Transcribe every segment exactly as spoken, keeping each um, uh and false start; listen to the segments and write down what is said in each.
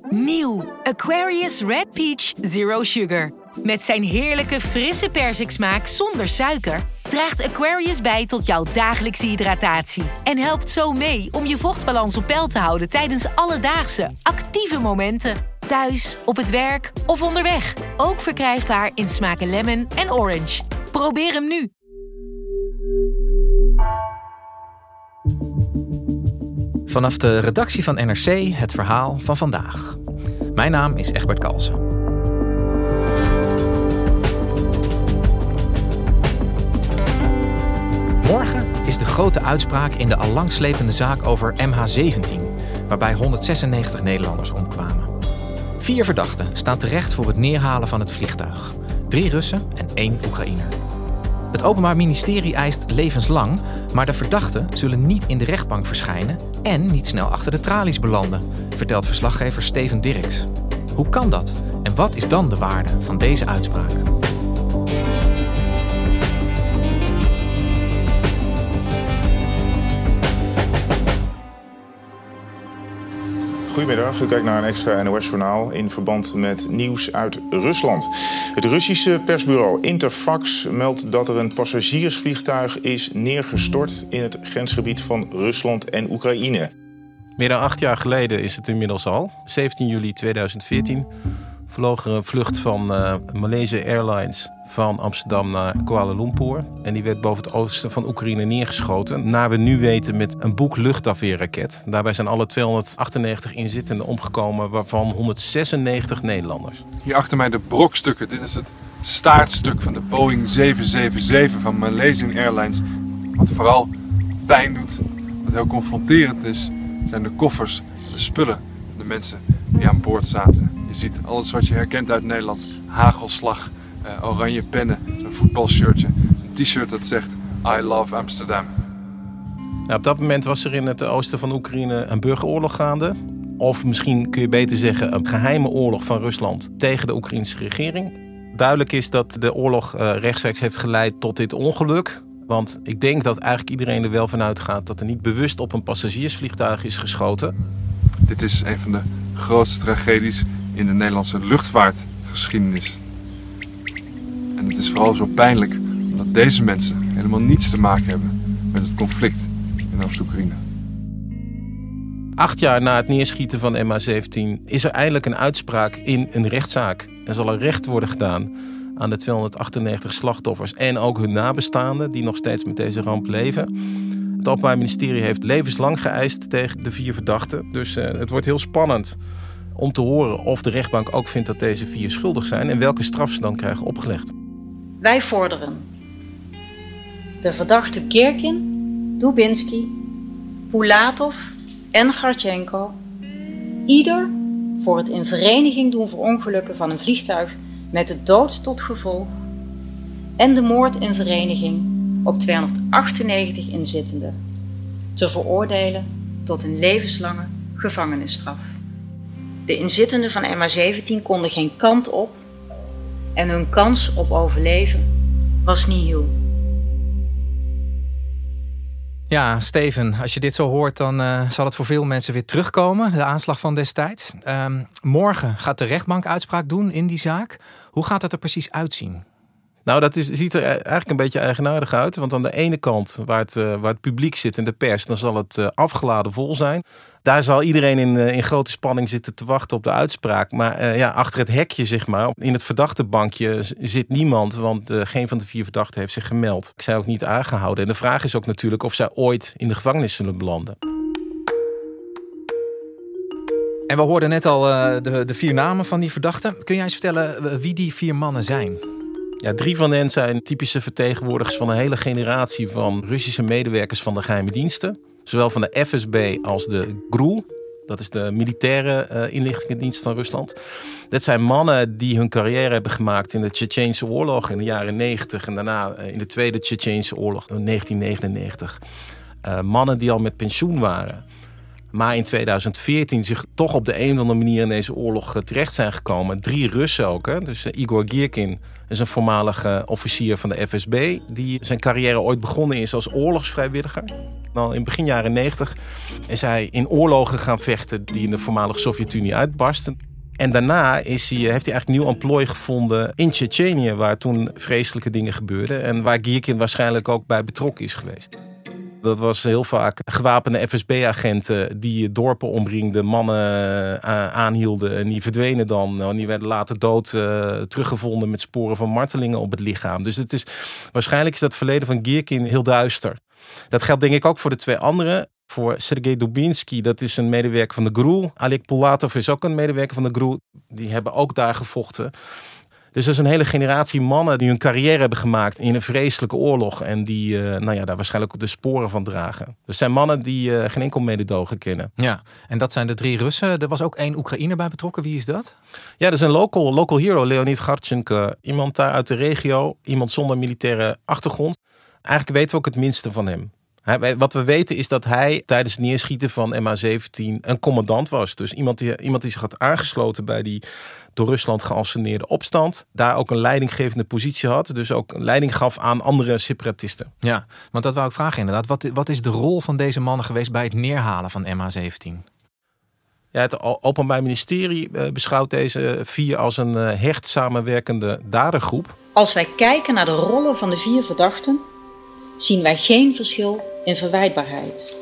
Nieuw Aquarius Red Peach Zero Sugar. Met zijn heerlijke frisse persiksmaak zonder suiker draagt Aquarius bij tot jouw dagelijkse hydratatie en helpt zo mee om je vochtbalans op peil te houden tijdens alledaagse, actieve momenten. Thuis, op het werk of onderweg. Ook verkrijgbaar in smaken lemon en orange. Probeer hem nu. Vanaf de redactie van N R C het verhaal van vandaag. Mijn naam is Egbert Kalsen. Morgen is de grote uitspraak in de al lang slepende zaak over M H zeventien... waarbij honderdzesennegentig Nederlanders omkwamen. Vier verdachten staan terecht voor het neerhalen van het vliegtuig. Drie Russen en één Oekraïner. Het Openbaar Ministerie eist levenslang, maar de verdachten zullen niet in de rechtbank verschijnen en niet snel achter de tralies belanden, vertelt verslaggever Steven Dirks. Hoe kan dat? En wat is dan de waarde van deze uitspraak? Goedemiddag, u kijkt naar een extra N O S-journaal in verband met nieuws uit Rusland. Het Russische persbureau Interfax meldt dat er een passagiersvliegtuig is neergestort in het grensgebied van Rusland en Oekraïne. Meer dan acht jaar geleden is het inmiddels al. zeventien juli tweeduizend veertien vloog er een vlucht van uh, Malaysia Airlines van Amsterdam naar Kuala Lumpur. En die werd boven het oosten van Oekraïne neergeschoten. Naar we nu weten met een Buk luchtafweerraket. Daarbij zijn alle tweehonderdachtennegentig inzittenden omgekomen, waarvan honderdzesennegentig Nederlanders. Hier achter mij de brokstukken. Dit is het staartstuk van de Boeing zeven zeven zeven van Malaysia Airlines. Wat vooral pijn doet, wat heel confronterend is, zijn de koffers, de spullen, de mensen die aan boord zaten. Je ziet alles wat je herkent uit Nederland. Hagelslag, uh, oranje pennen, een voetbalshirtje, een t-shirt dat zegt I love Amsterdam. Nou, op dat moment was er in het oosten van Oekraïne een burgeroorlog gaande. Of misschien kun je beter zeggen een geheime oorlog van Rusland tegen de Oekraïnse regering. Duidelijk is dat de oorlog uh, rechtstreeks heeft geleid tot dit ongeluk. Want ik denk dat eigenlijk iedereen er wel van uitgaat dat er niet bewust op een passagiersvliegtuig is geschoten. Dit is een van de grootste tragedies in de Nederlandse luchtvaartgeschiedenis. En het is vooral zo pijnlijk omdat deze mensen helemaal niets te maken hebben met het conflict in Oost-Oekraïne. Acht jaar na het neerschieten van M H zeventien is er eindelijk een uitspraak in een rechtszaak. Er zal er recht worden gedaan aan de tweehonderdachtennegentig slachtoffers en ook hun nabestaanden die nog steeds met deze ramp leven. Het Openbaar Ministerie heeft levenslang geëist tegen de vier verdachten. Dus uh, het wordt heel spannend om te horen of de rechtbank ook vindt dat deze vier schuldig zijn en welke straf ze dan krijgen opgelegd. Wij vorderen de verdachten Girkin, Dubinsky, Pulatov en Garchenko ieder voor het in vereniging doen verongelukken van een vliegtuig met de dood tot gevolg en de moord in vereniging op tweehonderdachtennegentig inzittenden te veroordelen tot een levenslange gevangenisstraf. De inzittenden van M H zeventien konden geen kant op en hun kans op overleven was nihil. Ja, Steven, als je dit zo hoort, dan uh, zal het voor veel mensen weer terugkomen, de aanslag van destijds. Um, morgen gaat de rechtbank uitspraak doen in die zaak. Hoe gaat dat er precies uitzien? Nou, dat is, ziet er eigenlijk een beetje eigenaardig uit. Want aan de ene kant, waar het, uh, waar het publiek zit en de pers, dan zal het uh, afgeladen vol zijn. Daar zal iedereen in, uh, in grote spanning zitten te wachten op de uitspraak. Maar uh, ja, achter het hekje, zeg maar, in het verdachtebankje zit niemand. Want uh, geen van de vier verdachten heeft zich gemeld. Ik zei ook niet aangehouden. En de vraag is ook natuurlijk of zij ooit in de gevangenis zullen belanden. En we hoorden net al uh, de, de vier namen van die verdachten. Kun jij eens vertellen uh, wie die vier mannen zijn? Ja, drie van hen zijn typische vertegenwoordigers van een hele generatie van Russische medewerkers van de geheime diensten. Zowel van de F S B als de G R U. Dat is de militaire uh, inlichtingendienst van Rusland. Dat zijn mannen die hun carrière hebben gemaakt in de Tsjetsjeense oorlog in de jaren negentig. En daarna uh, in de tweede Tsjetsjeense oorlog in negentien negenennegentig. Uh, mannen die al met pensioen waren. maar in tweeduizend veertien zich toch op de een of andere manier in deze oorlog terecht zijn gekomen. Drie Russen ook. Hè? Dus uh, Igor Girkin is een voormalige officier van de F S B... die zijn carrière ooit begonnen is als oorlogsvrijwilliger. Dan in begin jaren negentig is hij in oorlogen gaan vechten die in de voormalige Sovjet-Unie uitbarsten. En daarna is hij, heeft hij eigenlijk nieuw emplooi gevonden in Tsjetsjenië, waar toen vreselijke dingen gebeurden en waar Girkin waarschijnlijk ook bij betrokken is geweest. Dat was heel vaak gewapende F S B-agenten die dorpen omringden, mannen aanhielden en die verdwenen dan. En die werden later dood uh, teruggevonden met sporen van martelingen op het lichaam. Dus het is, waarschijnlijk is dat verleden van Girkin heel duister. Dat geldt denk ik ook voor de twee anderen. Voor Sergei Dubinsky, dat is een medewerker van de G R U. Oleg Pulatov is ook een medewerker van de G R U. Die hebben ook daar gevochten. Dus er is een hele generatie mannen die hun carrière hebben gemaakt in een vreselijke oorlog. En die uh, nou ja, daar waarschijnlijk ook de sporen van dragen. Dus zijn mannen die uh, geen enkel mededogen kennen. Ja, en dat zijn de drie Russen. Er was ook één Oekraïner bij betrokken. Wie is dat? Ja, dat is een local, local hero, Leonid Gartchenko. Iemand daar uit de regio. Iemand zonder militaire achtergrond. Eigenlijk weten we ook het minste van hem. Hij, wat we weten is dat hij tijdens het neerschieten van M H zeventien een commandant was. Dus iemand die, iemand die zich had aangesloten bij die door Rusland geanceneerde opstand. Daar ook een leidinggevende positie had. Dus ook leiding gaf aan andere separatisten. Ja, want dat wou ik vragen inderdaad. Wat, wat is de rol van deze mannen geweest bij het neerhalen van M H zeventien? Ja, het Openbaar Ministerie beschouwt deze vier als een hecht samenwerkende dadergroep. Als wij kijken naar de rollen van de vier verdachten, zien wij geen verschil in verwijtbaarheid.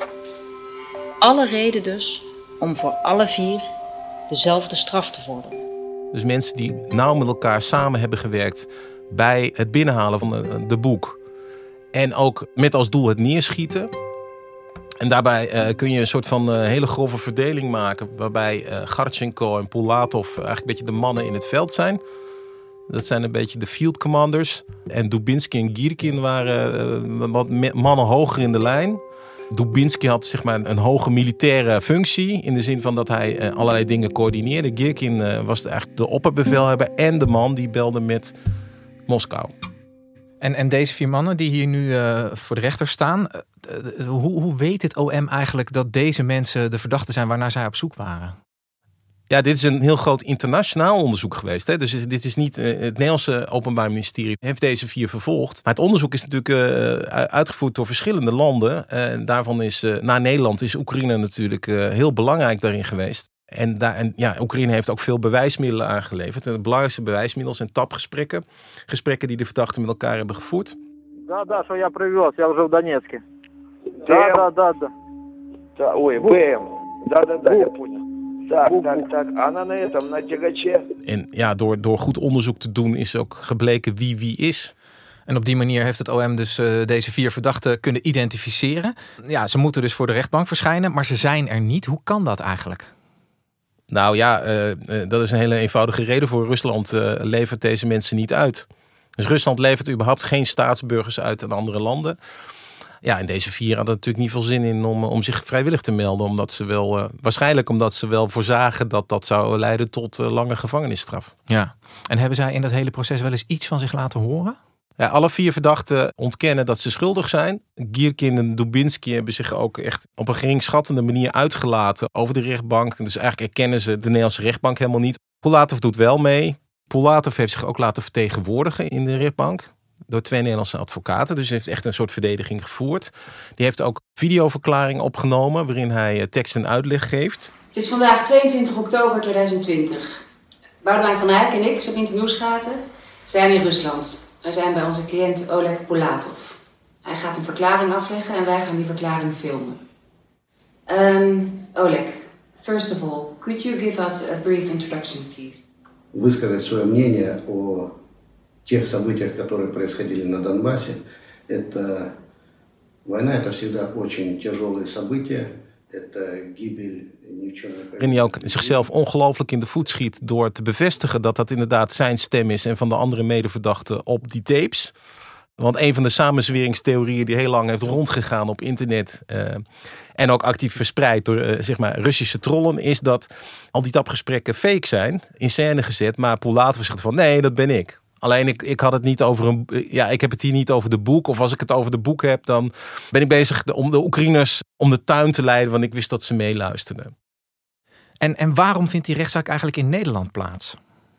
Alle reden dus om voor alle vier dezelfde straf te vorderen. Dus mensen die nauw met elkaar samen hebben gewerkt bij het binnenhalen van de, de boek. En ook met als doel het neerschieten. En daarbij uh, kun je een soort van uh, hele grove verdeling maken. Waarbij uh, Gartchenko en Pulatov eigenlijk een beetje de mannen in het veld zijn. Dat zijn een beetje de field commanders. En Dubinsky en Girkin waren uh, wat mannen hoger in de lijn. Dubinsky had zeg maar een hoge militaire functie. In de zin van dat hij uh, allerlei dingen coördineerde. Girkin uh, was eigenlijk de opperbevelhebber en de man die belde met Moskou. En, en deze vier mannen die hier nu uh, voor de rechter staan. Uh, hoe, hoe weet het O M eigenlijk dat deze mensen de verdachten zijn waarnaar zij op zoek waren? Ja, dit is een heel groot internationaal onderzoek geweest. Hè? Dus dit is niet uh, het Nederlandse Openbaar Ministerie heeft deze vier vervolgd. Maar het onderzoek is natuurlijk uh, uitgevoerd door verschillende landen. Uh, en daarvan is, uh, na Nederland, is Oekraïne natuurlijk uh, heel belangrijk daarin geweest. En, daar, en ja, Oekraïne heeft ook veel bewijsmiddelen aangeleverd. En het belangrijkste bewijsmiddel zijn tapgesprekken. Gesprekken die de verdachten met elkaar hebben gevoerd. Да, да, что я привез, я уже в Донецке. Да, да, да, да. Да, ой, БМ. Да, да, да, я понял. Так, так, так. Она на этом, на тягаче. En ja, door, door goed onderzoek te doen is ook gebleken wie wie is. En op die manier heeft het O M dus uh, deze vier verdachten kunnen identificeren. Ja, ze moeten dus voor de rechtbank verschijnen, maar ze zijn er niet. Hoe kan dat eigenlijk? Nou ja, uh, uh, dat is een hele eenvoudige reden voor. Rusland uh, levert deze mensen niet uit. Dus Rusland levert überhaupt geen staatsburgers uit aan andere landen. Ja, en deze vier hadden natuurlijk niet veel zin in om, om zich vrijwillig te melden. Omdat ze wel, uh, waarschijnlijk omdat ze wel voorzagen dat dat zou leiden tot uh, lange gevangenisstraf. Ja, en hebben zij in dat hele proces wel eens iets van zich laten horen? Ja, alle vier verdachten ontkennen dat ze schuldig zijn. Girkin en Dubinsky hebben zich ook echt op een geringschattende manier uitgelaten over de rechtbank. Dus eigenlijk erkennen ze de Nederlandse rechtbank helemaal niet. Pulatov doet wel mee. Pulatov heeft zich ook laten vertegenwoordigen in de rechtbank door twee Nederlandse advocaten. Dus hij heeft echt een soort verdediging gevoerd. Die heeft ook videoverklaringen opgenomen waarin hij tekst en uitleg geeft. Het is vandaag tweeëntwintig oktober tweeduizend twintig. Boudewijn van Eyck en ik, Sabine Nieuwsgaten, zijn in Rusland. We zijn bij onze cliënt Oleg Pulatov. Hij gaat een verklaring afleggen en wij gaan die verklaring filmen. Um, Oleg, first of all, could you give us a brief introduction, please? Высказать свое мнение о тех событиях, которые происходили на Донбассе. Это война, это всегда очень тяжелые события. Это гибель ни в чем не... Waarin hij ook zichzelf ongelooflijk in de voet schiet door te bevestigen dat dat inderdaad zijn stem is en van de andere medeverdachten op die tapes. Want een van de samenzweringstheorieën die heel lang heeft rondgegaan op internet uh, en ook actief verspreid door uh, zeg maar Russische trollen is dat al die tapgesprekken fake zijn, in scène gezet, maar Pulatov zegt van nee, dat ben ik. Alleen ik, ik had het niet over een. Ja, ik heb het hier niet over de boek. Of als ik het over de boek heb, dan ben ik bezig om de Oekraïners om de tuin te leiden, want ik wist dat ze meeluisterden. En, en waarom vindt die rechtszaak eigenlijk in Nederland plaats?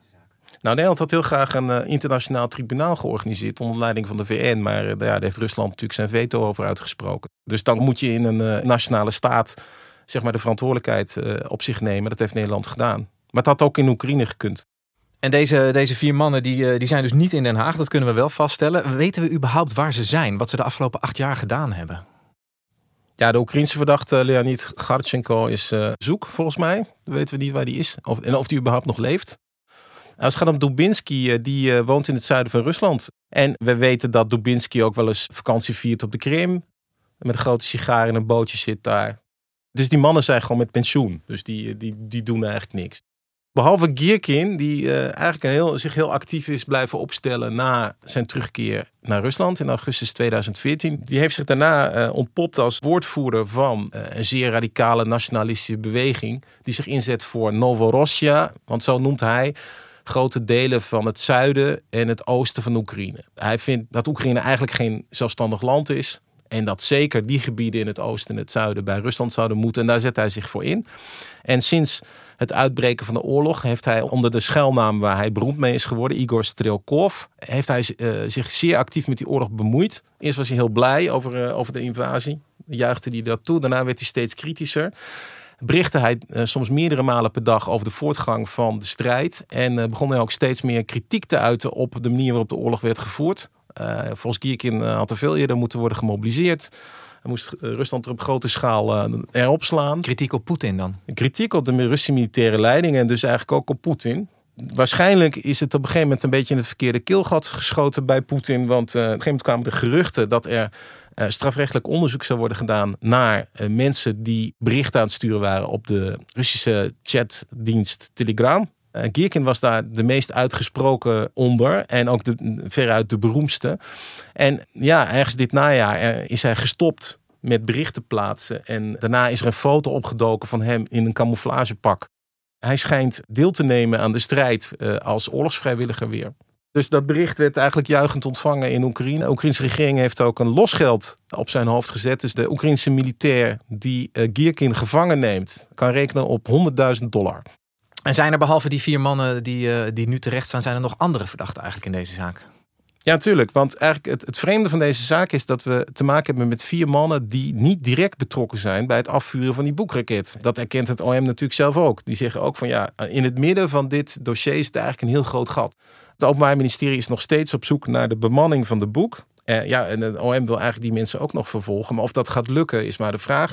Nou, Nederland had heel graag een uh, internationaal tribunaal georganiseerd onder leiding van de V N. Maar uh, ja, daar heeft Rusland natuurlijk zijn veto over uitgesproken. Dus dan moet je in een uh, nationale staat zeg maar, de verantwoordelijkheid uh, op zich nemen. Dat heeft Nederland gedaan. Maar het had ook in Oekraïne gekund. En deze, deze vier mannen die, die zijn dus niet in Den Haag. Dat kunnen we wel vaststellen. Weten we überhaupt waar ze zijn? Wat ze de afgelopen acht jaar gedaan hebben? Ja, de Oekraïense verdachte Leonid Garchenko is uh, zoek, volgens mij. Dan weten we niet waar die is. Of, en of die überhaupt nog leeft. Als het gaat om Dubinsky, die uh, woont in het zuiden van Rusland. En we weten dat Dubinsky ook wel eens vakantie viert op de Krim. Met een grote sigaar in een bootje zit daar. Dus die mannen zijn gewoon met pensioen. Dus die, die, die doen eigenlijk niks. Behalve Girkin, die uh, eigenlijk een heel, zich heel actief is blijven opstellen na zijn terugkeer naar Rusland in augustus tweeduizend veertien. Die heeft zich daarna uh, ontpopt als woordvoerder van uh, een zeer radicale nationalistische beweging. Die zich inzet voor Novorossiya, want zo noemt hij grote delen van het zuiden en het oosten van Oekraïne. Hij vindt dat Oekraïne eigenlijk geen zelfstandig land is. En dat zeker die gebieden in het oosten en het zuiden bij Rusland zouden moeten. En daar zet hij zich voor in. En sinds het uitbreken van de oorlog heeft hij onder de schuilnaam waar hij beroemd mee is geworden, Igor Strelkov, heeft hij uh, zich zeer actief met die oorlog bemoeid. Eerst was hij heel blij over, uh, over de invasie. Juichte hij dat toe. Daarna werd hij steeds kritischer. Berichtte hij uh, soms meerdere malen per dag over de voortgang van de strijd. En uh, begon hij ook steeds meer kritiek te uiten op de manier waarop de oorlog werd gevoerd. Uh, volgens Girkin uh, had er veel eerder moeten worden gemobiliseerd. Hij moest uh, Rusland er op grote schaal uh, erop slaan. Kritiek op Poetin dan? Kritiek op de Russische militaire leiding en dus eigenlijk ook op Poetin. Waarschijnlijk is het op een gegeven moment een beetje in het verkeerde keelgat geschoten bij Poetin. Want uh, op een gegeven moment kwamen de geruchten dat er uh, strafrechtelijk onderzoek zou worden gedaan naar uh, mensen die berichten aan het sturen waren op de Russische chatdienst Telegram. Uh, Girkin was daar de meest uitgesproken onder en ook de, veruit de beroemdste. En ja, ergens dit najaar uh, is hij gestopt met berichten plaatsen. En daarna is er een foto opgedoken van hem in een camouflagepak. Hij schijnt deel te nemen aan de strijd uh, als oorlogsvrijwilliger weer. Dus dat bericht werd eigenlijk juichend ontvangen in Oekraïne. De Oekraïnse regering heeft ook een losgeld op zijn hoofd gezet. Dus de Oekraïnse militair die uh, Girkin gevangen neemt, kan rekenen op honderdduizend dollar. En zijn er behalve die vier mannen die, uh, die nu terecht staan, zijn er nog andere verdachten eigenlijk in deze zaak? Ja, tuurlijk. Want eigenlijk het, het vreemde van deze zaak is dat we te maken hebben met vier mannen die niet direct betrokken zijn bij het afvuren van die boekraket. Dat erkent het O M natuurlijk zelf ook. Die zeggen ook van ja, in het midden van dit dossier is het eigenlijk een heel groot gat. Het Openbaar Ministerie is nog steeds op zoek naar de bemanning van de boek. Uh, ja, en het O M wil eigenlijk die mensen ook nog vervolgen. Maar of dat gaat lukken is maar de vraag.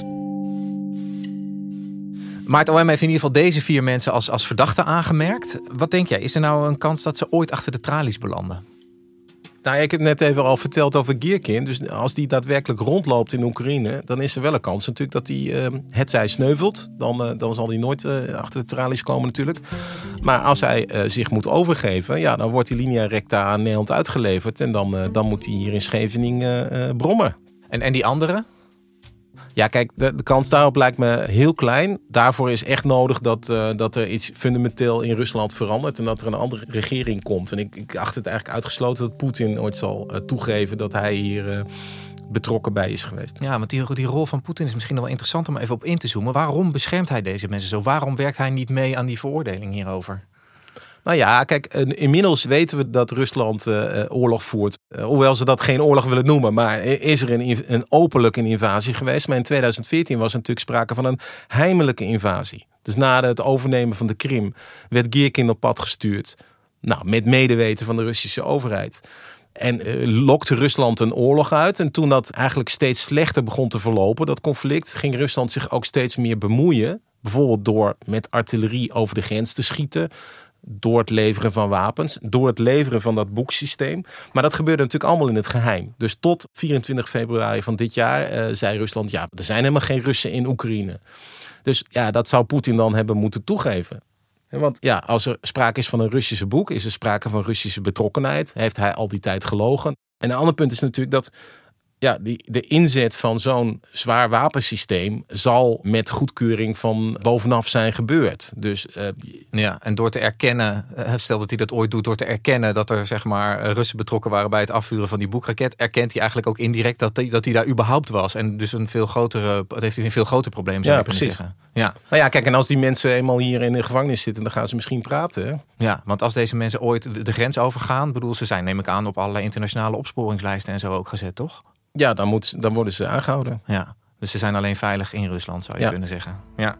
Maar het O M heeft in ieder geval deze vier mensen als, als verdachten aangemerkt. Wat denk jij? Is er nou een kans dat ze ooit achter de tralies belanden? Nou, ik heb net even al verteld over Girkin. Dus als die daadwerkelijk rondloopt in Oekraïne, dan is er wel een kans natuurlijk dat hij uh, hetzij sneuvelt. Dan, uh, dan zal hij nooit uh, achter de tralies komen natuurlijk. Maar als hij uh, zich moet overgeven, ja, dan wordt die linea recta aan Nederland uitgeleverd. En dan, uh, dan moet hij hier in Scheveningen uh, brommen. En, en die anderen? Ja, kijk, de, de kans daarop lijkt me heel klein. Daarvoor is echt nodig dat, uh, dat er iets fundamenteel in Rusland verandert en dat er een andere regering komt. En ik, ik acht het eigenlijk uitgesloten dat Poetin ooit zal uh, toegeven dat hij hier uh, betrokken bij is geweest. Ja, want die, die rol van Poetin is misschien nog wel interessant om even op in te zoomen. Waarom beschermt hij deze mensen zo? Waarom werkt hij niet mee aan die veroordeling hierover? Nou ja, kijk, inmiddels weten we dat Rusland uh, oorlog voert. Uh, hoewel ze dat geen oorlog willen noemen. Maar is er een, een openlijke invasie geweest. Maar in tweeduizend veertien was er natuurlijk sprake van een heimelijke invasie. Dus na het overnemen van de Krim werd Girkin op pad gestuurd. Nou, met medeweten van de Russische overheid. En uh, lokte Rusland een oorlog uit. En toen dat eigenlijk steeds slechter begon te verlopen, dat conflict, ging Rusland zich ook steeds meer bemoeien. Bijvoorbeeld door met artillerie over de grens te schieten. Door het leveren van wapens, door het leveren van dat boeksysteem. Maar dat gebeurde natuurlijk allemaal in het geheim. Dus tot vierentwintig februari van dit jaar uh, zei Rusland, ja, er zijn helemaal geen Russen in Oekraïne. Dus ja, dat zou Poetin dan hebben moeten toegeven. Want ja, als er sprake is van een Russische boek, is er sprake van Russische betrokkenheid. Heeft hij al die tijd gelogen. En een ander punt is natuurlijk dat ja, die, de inzet van zo'n zwaar wapensysteem zal met goedkeuring van bovenaf zijn gebeurd. Dus, uh, ja, en door te erkennen, stel dat hij dat ooit doet, door te erkennen dat er zeg maar Russen betrokken waren bij het afvuren van die Buk-raket, erkent hij eigenlijk ook indirect dat hij, dat hij daar überhaupt was. En dus een veel grotere, dat heeft hij een veel groter probleem, zou ja, je kunnen precies. zeggen. Ja. Nou ja, kijk, en als die mensen eenmaal hier in de gevangenis zitten, dan gaan ze misschien praten. Hè? Ja, want als deze mensen ooit de grens overgaan, bedoel, ze zijn, neem ik aan, op allerlei internationale opsporingslijsten en zo ook gezet, toch? Ja, dan, moet, dan worden ze aangehouden. Ja, dus ze zijn alleen veilig in Rusland, zou je ja. kunnen zeggen. Ja.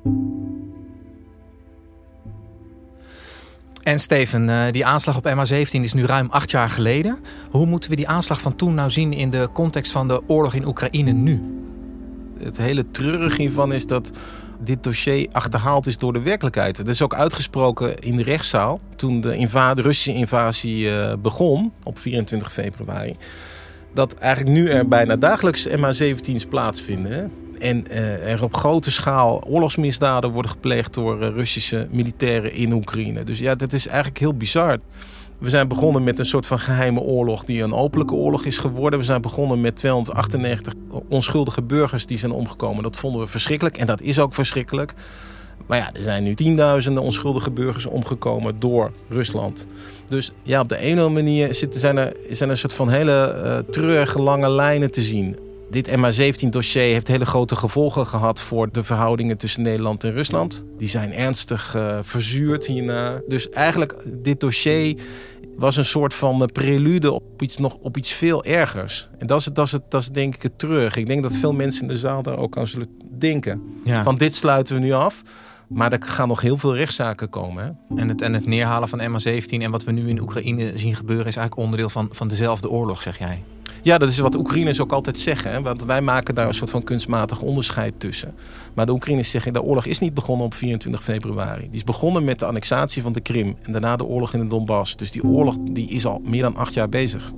En Steven, die aanslag op M H zeventien is nu ruim acht jaar geleden. Hoe moeten we die aanslag van toen nou zien in de context van de oorlog in Oekraïne nu? Het hele treurige hiervan is dat dit dossier achterhaald is door de werkelijkheid. Dat is ook uitgesproken in de rechtszaal toen de, inva- de Russische invasie uh, begon op vierentwintig februari. Dat eigenlijk nu er bijna dagelijks M H zeventien's plaatsvinden. Hè? En uh, er op grote schaal oorlogsmisdaden worden gepleegd door uh, Russische militairen in Oekraïne. Dus ja, dat is eigenlijk heel bizar. We zijn begonnen met een soort van geheime oorlog die een openlijke oorlog is geworden. We zijn begonnen met tweehonderdachtennegentig onschuldige burgers die zijn omgekomen. Dat vonden we verschrikkelijk en dat is ook verschrikkelijk. Maar ja, er zijn nu tienduizenden onschuldige burgers omgekomen door Rusland. Dus ja, op de ene of andere manier zitten, zijn, er, zijn er een soort van hele uh, treurige lange lijnen te zien. Dit M H zeventien dossier heeft hele grote gevolgen gehad voor de verhoudingen tussen Nederland en Rusland. Die zijn ernstig uh, verzuurd hierna. Dus eigenlijk, dit dossier was een soort van prelude op iets, nog, op iets veel ergers. En dat is, dat, is het, dat is denk ik het treurig. Ik denk dat veel mensen in de zaal daar ook aan zullen denken. Ja. Van dit sluiten we nu af. Maar er gaan nog heel veel rechtszaken komen. Hè? En, het, en het neerhalen van M H zeventien en wat we nu in Oekraïne zien gebeuren is eigenlijk onderdeel van, van dezelfde oorlog, zeg jij? Ja, dat is wat Oekraïners ook altijd zeggen. Hè? Want wij maken daar een soort van kunstmatig onderscheid tussen. Maar de Oekraïners zeggen, de oorlog is niet begonnen op vierentwintig februari. Die is begonnen met de annexatie van de Krim. En daarna de oorlog in de Donbass. Dus die oorlog die is al meer dan acht jaar bezig.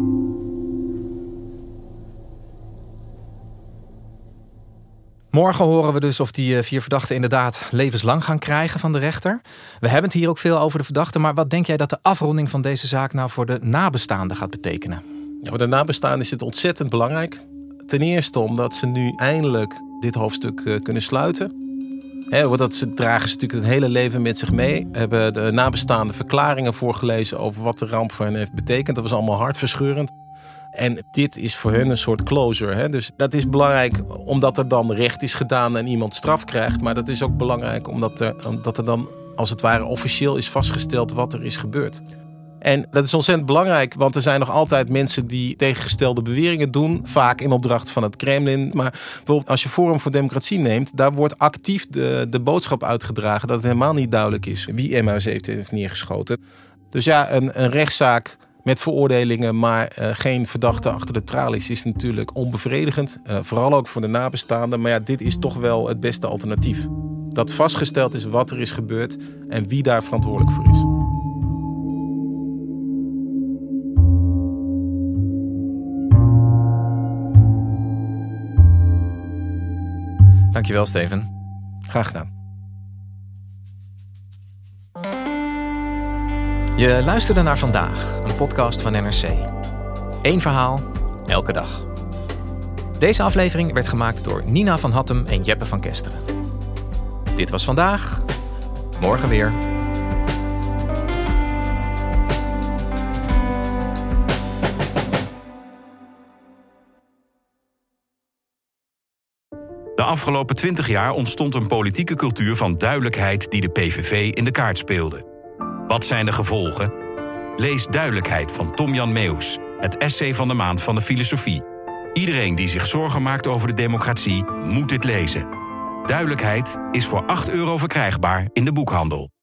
Morgen horen we dus of die vier verdachten inderdaad levenslang gaan krijgen van de rechter. We hebben het hier ook veel over de verdachten. Maar wat denk jij dat de afronding van deze zaak nou voor de nabestaanden gaat betekenen? Ja, voor de nabestaanden is het ontzettend belangrijk. Ten eerste omdat ze nu eindelijk dit hoofdstuk uh, kunnen sluiten. He, want dat ze, dragen ze natuurlijk het hele leven met zich mee. Hebben de nabestaanden verklaringen voorgelezen over wat de ramp voor hen heeft betekend. Dat was allemaal hartverscheurend. En dit is voor hen een soort closure. Hè? Dus dat is belangrijk omdat er dan recht is gedaan en iemand straf krijgt. Maar dat is ook belangrijk omdat er, omdat er dan als het ware officieel is vastgesteld wat er is gebeurd. En dat is ontzettend belangrijk, want er zijn nog altijd mensen die tegengestelde beweringen doen. Vaak in opdracht van het Kremlin. Maar bijvoorbeeld als je Forum voor Democratie neemt, daar wordt actief de, de boodschap uitgedragen dat het helemaal niet duidelijk is wie M H zeventien heeft neergeschoten. Dus ja, een, een rechtszaak met veroordelingen, maar uh, geen verdachte achter de tralies is natuurlijk onbevredigend. Uh, vooral ook voor de nabestaanden. Maar ja, dit is toch wel het beste alternatief. Dat vastgesteld is wat er is gebeurd en wie daar verantwoordelijk voor is. Dankjewel, Steven. Graag gedaan. Je luisterde naar Vandaag, een podcast van N R C. Eén verhaal, elke dag. Deze aflevering werd gemaakt door Nina van Hattem en Jeppe van Kesteren. Dit was Vandaag. Morgen weer. De afgelopen twintig jaar ontstond een politieke cultuur van duidelijkheid die de P V V in de kaart speelde. Wat zijn de gevolgen? Lees Duidelijkheid van Tom-Jan Meeuws, het essay van de maand van de filosofie. Iedereen die zich zorgen maakt over de democratie moet dit lezen. Duidelijkheid is voor acht euro verkrijgbaar in de boekhandel.